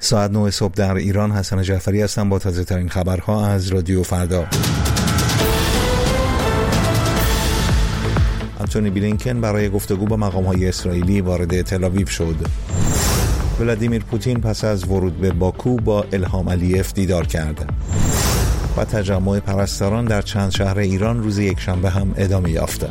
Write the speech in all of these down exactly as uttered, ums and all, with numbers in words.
ساعت نه صبح در ایران. حسن جعفری هستم با تازه ترین خبرها از رادیو فردا. آنتونی بلینکن برای گفتگو با مقام‌های اسرائیلی وارد تل‌آویو شد. ولادیمیر پوتین پس از ورود به باکو با الهام علیف دیدار کرد. و تجمع پرستاران در چند شهر ایران روز یکشنبه هم ادامه یافت.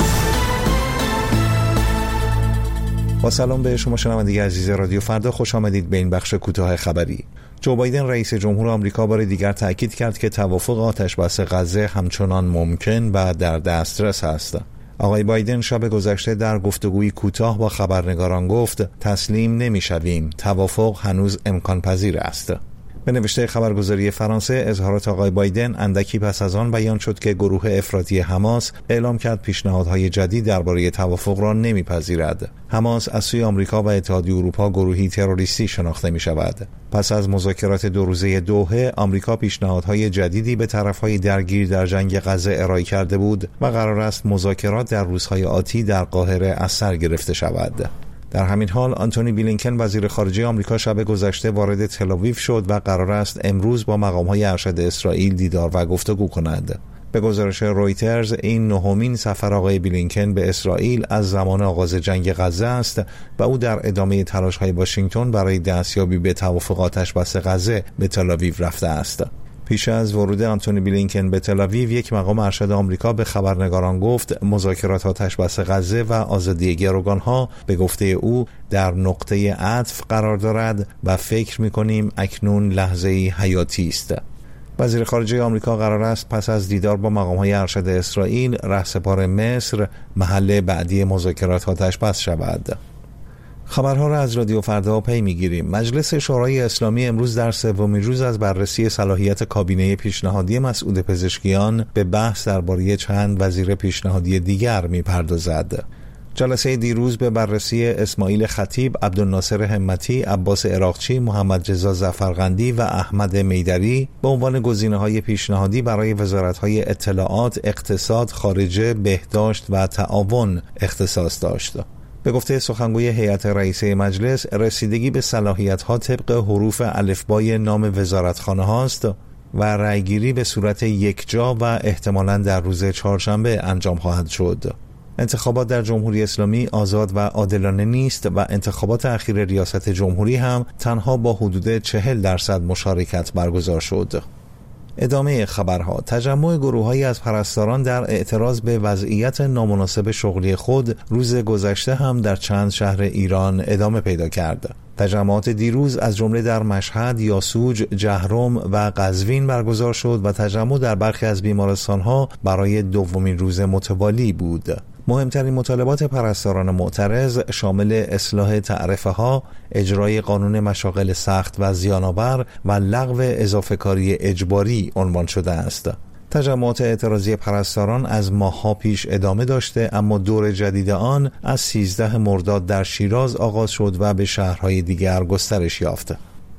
با سلام به شما شنوندگان عزیز رادیو فردا، خوش آمدید به این بخش کوتاه خبری. جو بایدن رئیس جمهور آمریکا بار دیگر تاکید کرد که توافق آتش‌بس غزه همچنان ممکن و در دسترس است. آقای بایدن شب گذشته در گفتگوی کوتاه با خبرنگاران گفت تسلیم نمی‌شویم، توافق هنوز امکان پذیر است. به نوشته خبرگزاری فرانسه، اظهارات آقای بایدن اندکی پس از آن بیان شد که گروه افراطی حماس اعلام کرد پیشنهادهای جدید درباره توافق را نمیپذیرد. حماس از سوی آمریکا و اتحادیه اروپا گروهی تروریستی شناخته می شود. پس از مذاکرات دو روزه دوحه، آمریکا پیشنهادهای جدیدی به طرفهای درگیر در جنگ غزه ارائه کرده بود و قرار است مذاکرات در روزهای آتی در قاهره از سر گرفته شود. در همین حال آنتونی بلینکن وزیر خارجه آمریکا شب گذشته وارد تل‌آویو شد و قرار است امروز با مقام‌های ارشد اسرائیل دیدار و گفتگو کند. به گزارش رویترز، این نهمین سفر آقای بلینکن به اسرائیل از زمان آغاز جنگ غزه است و او در ادامه تلاش‌های واشنگتن برای دستیابی به توافق آتش‌بس غزه به تل‌آویو رفته است. پیش از ورود آنتونی بلینکن به تل‌آویو، یک مقام ارشد آمریکا به خبرنگاران گفت مذاکرات آتش‌بس غزه و آزادی گروگانها به گفته او در نقطه عطف قرار دارد و فکر می‌کنیم اکنون لحظه‌ای حیاتی است. وزیر خارجه آمریکا قرار است پس از دیدار با مقام‌های ارشد اسرائیل رهسپار مصر محل بعدی مذاکرات آتش‌بس شود. خبرها را از رادیو فردا پی می‌گیریم. مجلس شورای اسلامی امروز در سومین روز از بررسی صلاحیت کابینه پیشنهادی مسعود پزشکیان به بحث درباره چند وزیر پیشنهادی دیگر می‌پردازد. جلسه دیروز به بررسی اسماعیل خطیب، عبدالناصر همتی، عباس عراقچی، محمد رضا ظفرقندی و احمد میدری به عنوان گزینه‌های پیشنهادی برای وزارت‌های اطلاعات، اقتصاد، خارجه، بهداشت و تعاون اختصاص داشت. به گفته سخنگوی هیئت رئیسه مجلس، رسیدگی به صلاحیت‌ها طبق حروف الفبای نام وزارتخانه هاست و رأیگیری به صورت یکجا و احتمالاً در روز چهارشنبه انجام خواهد شد. انتخابات در جمهوری اسلامی آزاد و عادلانه نیست و انتخابات اخیر ریاست جمهوری هم تنها با حدود چهل درصد مشارکت برگزار شد. ادامه خبرها. تجمع گروه‌هایی از پرستاران در اعتراض به وضعیت نامناسب شغلی خود روز گذشته هم در چند شهر ایران ادامه پیدا کرد. تجمعات دیروز از جمله در مشهد، یاسوج، جهرم و قزوین برگزار شد و تجمع در برخی از بیمارستان‌ها برای دومین روز متوالی بود. مهمترین مطالبات پرستاران معترض شامل اصلاح تعرفه‌ها، اجرای قانون مشاغل سخت و زیان‌آور و لغو اضافه‌کاری اجباری عنوان شده است. تجمعات اعتراضی پرستاران از ماه‌ها پیش ادامه داشته، اما دور جدید آن از سیزده مرداد در شیراز آغاز شد و به شهرهای دیگر گسترش یافت.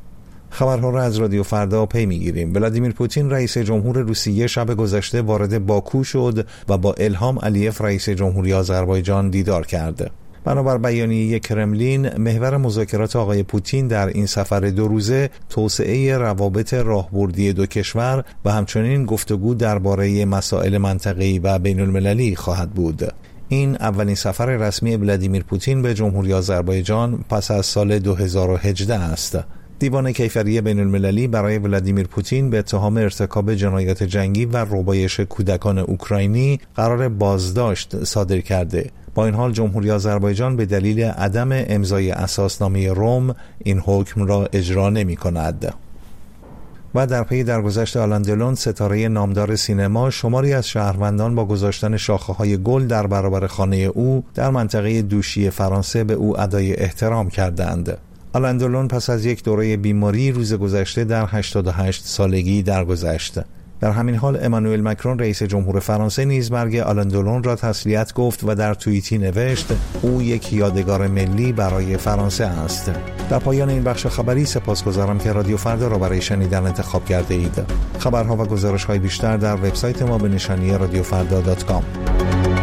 خبرها را از رادیو فردا پی می‌گیریم. ولادیمیر پوتین رئیس جمهور روسیه شب گذشته وارد باکو شد و با الهام علیف رئیس جمهوری آذربایجان دیدار کرد. بنابر بیانیه کرملین، محور مذاکرات آقای پوتین در این سفر دو روزه توسعه روابط راهبردی دو کشور و همچنین گفتگو درباره مسائل منطقه‌ای و بین‌المللی خواهد بود. این اولین سفر رسمی ولادیمیر پوتین به جمهوری آذربایجان پس از سال دو هزار و هجده است. دیوان کیفری بین المللی برای ولادیمیر پوتین به اتهام ارتکاب جنایات جنگی و ربایش کودکان اوکراینی قرار بازداشت صادر کرده. با این حال جمهوری آذربایجان به دلیل عدم امضای اساسنامه روم این حکم را اجرا نمی کند. و در پی درگذشت آلن دلون، ستاره نامدار سینما، شماری از شهروندان با گذاشتن شاخه‌های گل در برابر خانه او در منطقه دوشی فرانسه به او ادای احترام کردند. آلن دلون پس از یک دوره بیماری روز گذشته در هشتاد و هشت سالگی درگذشت. در همین حال امانوئل مکرون رئیس جمهور فرانسه نیز مرگ آلن دلون را تسلیت گفت و در توییتی نوشت او یک یادگار ملی برای فرانسه است. در پایان این بخش خبری سپاسگزارم که رادیو فردا را برای شنیدن انتخاب کرده اید. خبرها و گزارش‌های بیشتر در وبسایت ما به نشانی رادیو فردا دات کام.